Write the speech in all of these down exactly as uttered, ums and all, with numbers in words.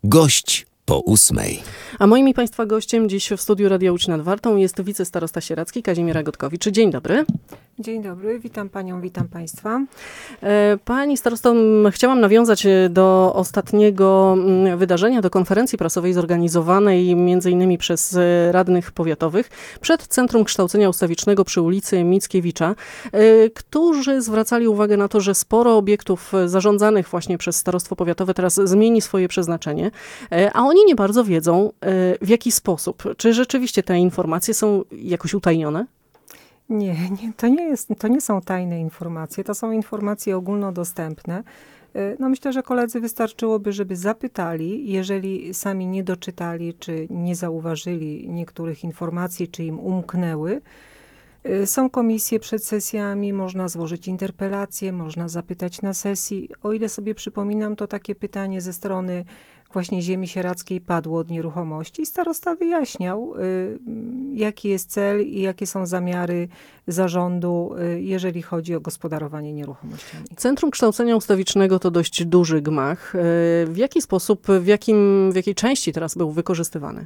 Gość po ósmej. A moim i Państwa gościem dziś w studiu Radia Łódź nad Wartą jest wicestarosta sieradzki Kazimierza Gotkowicz. Dzień dobry. Dzień dobry, witam Panią, witam Państwa. Pani starosto, chciałam nawiązać do ostatniego wydarzenia, do konferencji prasowej zorganizowanej między innymi przez radnych powiatowych przed Centrum Kształcenia Ustawicznego przy ulicy Mickiewicza, którzy zwracali uwagę na to, że sporo obiektów zarządzanych właśnie przez starostwo powiatowe teraz zmieni swoje przeznaczenie, a oni nie bardzo wiedzą, w jaki sposób. Czy rzeczywiście te informacje są jakoś utajnione? Nie, nie, to nie jest, to nie są tajne informacje, to są informacje ogólnodostępne. No myślę, że koledzy wystarczyłoby, żeby zapytali, jeżeli sami nie doczytali, czy nie zauważyli niektórych informacji, czy im umknęły. Są komisje przed sesjami, można złożyć interpelacje, można zapytać na sesji. O ile sobie przypominam, to takie pytanie ze strony właśnie ziemi sieradzkiej padło od nieruchomości. Starosta wyjaśniał, y, jaki jest cel i jakie są zamiary zarządu, y, jeżeli chodzi o gospodarowanie nieruchomościami. Centrum Kształcenia Ustawicznego to dość duży gmach. Y, w jaki sposób, w, jakim, w jakiej części teraz był wykorzystywany?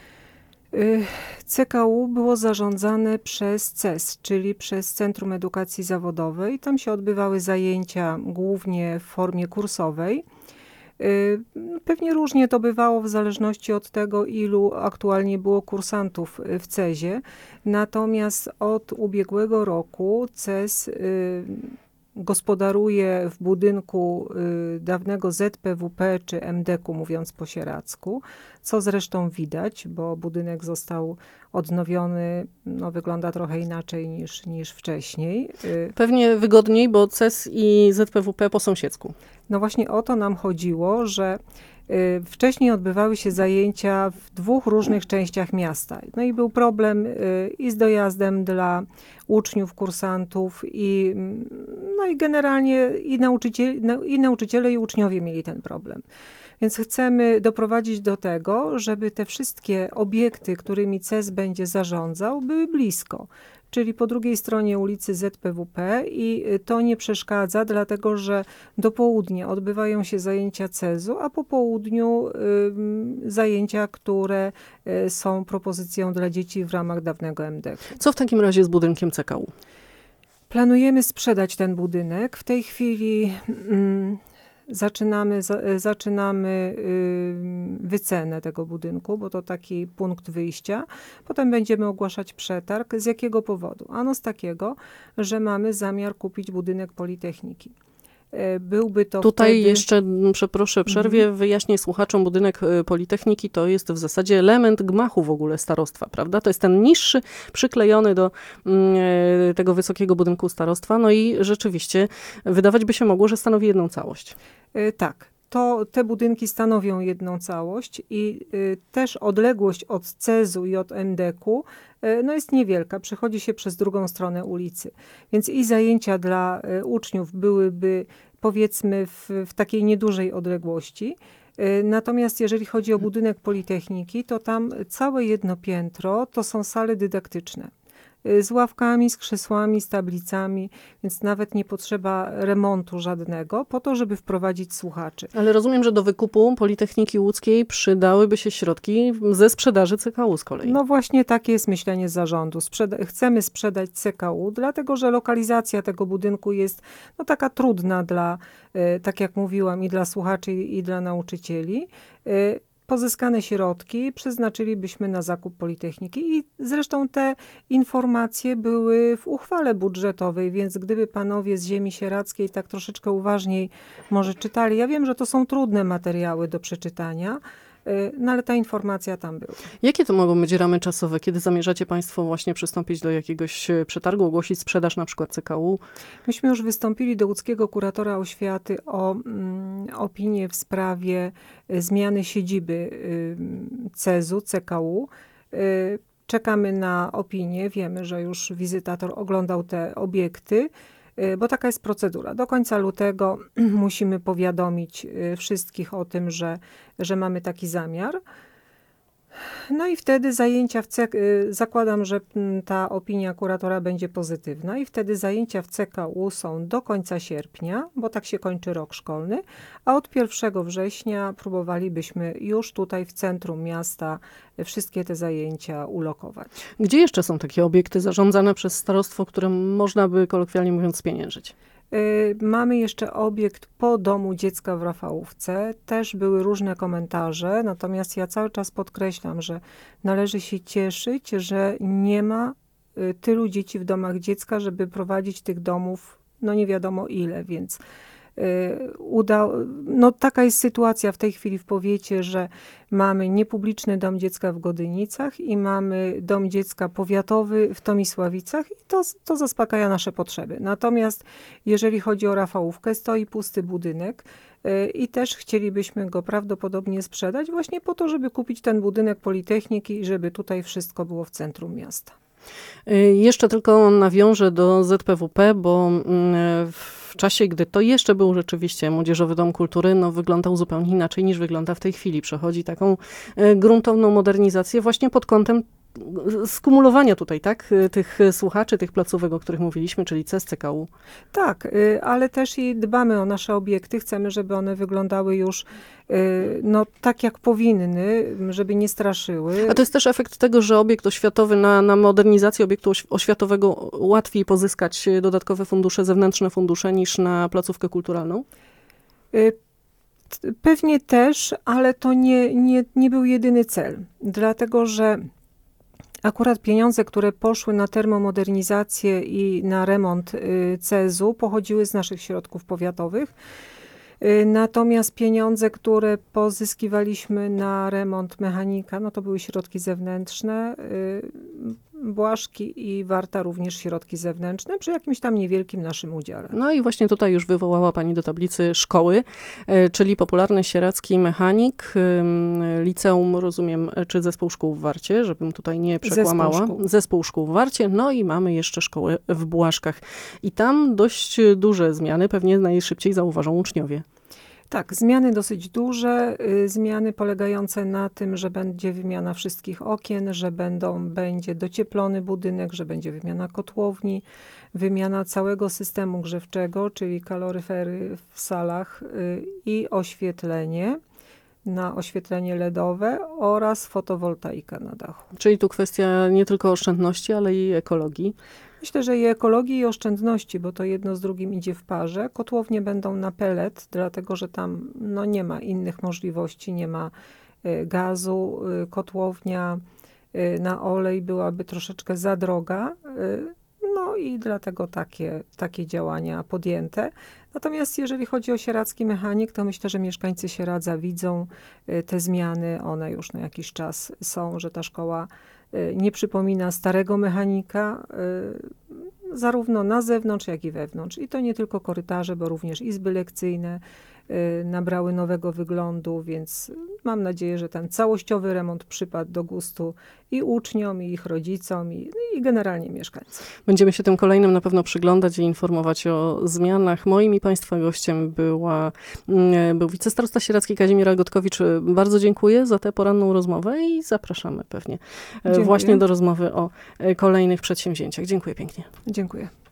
C K U było zarządzane przez C E S, czyli przez Centrum Edukacji Zawodowej. Tam się odbywały zajęcia głównie w formie kursowej. Pewnie różnie to bywało w zależności od tego, ilu aktualnie było kursantów w C E S ie. Natomiast od ubiegłego roku C E S gospodaruje w budynku dawnego Z P W P czy M D K u, mówiąc po sieradzku, co zresztą widać, bo budynek został odnowiony, no wygląda trochę inaczej niż, niż wcześniej. Pewnie wygodniej, bo C E S i Z P W P po sąsiedzku. No właśnie o to nam chodziło, że y, wcześniej odbywały się zajęcia w dwóch różnych częściach miasta. No i był problem y, i z dojazdem dla uczniów, kursantów i, no i generalnie i, nauczyciel, no, i nauczyciele i uczniowie mieli ten problem. Więc chcemy doprowadzić do tego, żeby te wszystkie obiekty, którymi C E S będzie zarządzał, były blisko. Czyli po drugiej stronie ulicy Z P W P i to nie przeszkadza, dlatego że do południa odbywają się zajęcia C E S u, a po południu y, zajęcia, które y, są propozycją dla dzieci w ramach dawnego M D K u. Co w takim razie z budynkiem C K U? Planujemy sprzedać ten budynek. W tej chwili y, Zaczynamy, zaczynamy wycenę tego budynku, bo to taki punkt wyjścia. Potem będziemy ogłaszać przetarg. Z jakiego powodu? Ano z takiego, że mamy zamiar kupić budynek Politechniki. Byłby to Tutaj wtedy... jeszcze, przeproszę, przerwie, mhm. wyjaśnię słuchaczom, budynek Politechniki to jest w zasadzie element gmachu w ogóle starostwa, prawda? To jest ten niższy, przyklejony do y, tego wysokiego budynku starostwa, no i rzeczywiście wydawać by się mogło, że stanowi jedną całość. Y, tak. To te budynki stanowią jedną całość i y, też odległość od C E S u i od M D K u y, no jest niewielka. Przechodzi się przez drugą stronę ulicy. Więc i zajęcia dla y, uczniów byłyby powiedzmy w, w takiej niedużej odległości. Y, natomiast jeżeli chodzi o budynek Politechniki, to tam całe jedno piętro to są sale dydaktyczne. Z ławkami, z krzesłami, z tablicami, więc nawet nie potrzeba remontu żadnego po to, żeby wprowadzić słuchaczy. Ale rozumiem, że do wykupu Politechniki Łódzkiej przydałyby się środki ze sprzedaży C K U z kolei. No właśnie takie jest myślenie zarządu. Sprzeda- chcemy sprzedać C K U, dlatego że lokalizacja tego budynku jest no, taka trudna dla, y, tak jak mówiłam, i dla słuchaczy, i dla nauczycieli. Y, Pozyskane środki przeznaczylibyśmy na zakup Politechniki i zresztą te informacje były w uchwale budżetowej, więc gdyby panowie z ziemi sieradzkiej tak troszeczkę uważniej może czytali, ja wiem, że to są trudne materiały do przeczytania, no ale ta informacja tam była. Jakie to mogą być ramy czasowe, kiedy zamierzacie Państwo właśnie przystąpić do jakiegoś przetargu, ogłosić sprzedaż na przykład C K U? Myśmy już wystąpili do łódzkiego kuratora oświaty o mm, opinię w sprawie y, zmiany siedziby y, C E S u, C K U. Y, czekamy na opinię, wiemy, że już wizytator oglądał te obiekty, bo taka jest procedura. Do końca lutego musimy powiadomić wszystkich o tym, że, że mamy taki zamiar. No i wtedy zajęcia w C K U, zakładam, że ta opinia kuratora będzie pozytywna i wtedy zajęcia w C K U są do końca sierpnia, bo tak się kończy rok szkolny, a od pierwszego września próbowalibyśmy już tutaj w centrum miasta wszystkie te zajęcia ulokować. Gdzie jeszcze są takie obiekty zarządzane przez starostwo, które można by kolokwialnie mówiąc spieniężyć? Mamy jeszcze obiekt po domu dziecka w Rafałówce. Też były różne komentarze, natomiast ja cały czas podkreślam, że należy się cieszyć, że nie ma tylu dzieci w domach dziecka, żeby prowadzić tych domów, no nie wiadomo ile, więc uda, no taka jest sytuacja w tej chwili w powiecie, że mamy niepubliczny dom dziecka w Godynicach i mamy dom dziecka powiatowy w Tomisławicach i to, to zaspokaja nasze potrzeby. Natomiast jeżeli chodzi o Rafałówkę, stoi pusty budynek i też chcielibyśmy go prawdopodobnie sprzedać właśnie po to, żeby kupić ten budynek Politechniki i żeby tutaj wszystko było w centrum miasta. Jeszcze tylko nawiążę do Z P W P, bo w czasie, gdy to jeszcze był rzeczywiście Młodzieżowy Dom Kultury, no wyglądał zupełnie inaczej niż wygląda w tej chwili. Przechodzi taką gruntowną modernizację właśnie pod kątem skumulowania tutaj, tak, tych słuchaczy, tych placówek, o których mówiliśmy, czyli C E S, C K U. Tak, ale też i dbamy o nasze obiekty, chcemy, żeby one wyglądały już no, tak, jak powinny, żeby nie straszyły. A to jest też efekt tego, że obiekt oświatowy, na, na modernizację obiektu oświatowego łatwiej pozyskać dodatkowe fundusze, zewnętrzne fundusze niż na placówkę kulturalną? Pewnie też, ale to nie, nie, nie był jedyny cel, dlatego że akurat pieniądze, które poszły na termomodernizację i na remont C E S u pochodziły z naszych środków powiatowych. Natomiast pieniądze, które pozyskiwaliśmy na remont mechanika, no to były środki zewnętrzne. Błaszki i Warta również środki zewnętrzne, przy jakimś tam niewielkim naszym udziale. No i właśnie tutaj już wywołała pani do tablicy szkoły, czyli popularny sieradzki mechanik, liceum, rozumiem, czy zespół szkół w Warcie, żebym tutaj nie przekłamała. Zespół szkół. Zespół szkół w Warcie, no i mamy jeszcze szkołę w Błaszkach. I tam dość duże zmiany pewnie najszybciej zauważą uczniowie. Tak, zmiany dosyć duże, y, zmiany polegające na tym, że będzie wymiana wszystkich okien, że będą, będzie docieplony budynek, że będzie wymiana kotłowni, wymiana całego systemu grzewczego, czyli kaloryfery w salach y, i oświetlenie na oświetlenie ledowe oraz fotowoltaika na dachu. Czyli tu kwestia nie tylko oszczędności, ale i ekologii. Myślę, że i ekologii, i oszczędności, bo to jedno z drugim idzie w parze. Kotłownie będą na pelet, dlatego że tam no, nie ma innych możliwości, nie ma y, gazu. Y, kotłownia y, na olej byłaby troszeczkę za droga. Y, no i dlatego takie, takie działania podjęte. Natomiast jeżeli chodzi o sieradzki mechanik, to myślę, że mieszkańcy Sieradza widzą y, te zmiany. One już na jakiś czas są, że ta szkoła nie przypomina starego mechanika, y, zarówno na zewnątrz, jak i wewnątrz. I to nie tylko korytarze, bo również izby lekcyjne y, nabrały nowego wyglądu, więc mam nadzieję, że ten całościowy remont przypadł do gustu i uczniom, i ich rodzicom, i, i generalnie mieszkańcom. Będziemy się tym kolejnym na pewno przyglądać i informować o zmianach. Moim i państwa gościem była, był wicestarosta sieradzki Kazimierz Gotkowicz. Bardzo dziękuję za tę poranną rozmowę i zapraszamy pewnie Dziękuję. Właśnie do rozmowy o kolejnych przedsięwzięciach. Dziękuję pięknie. Dziękuję.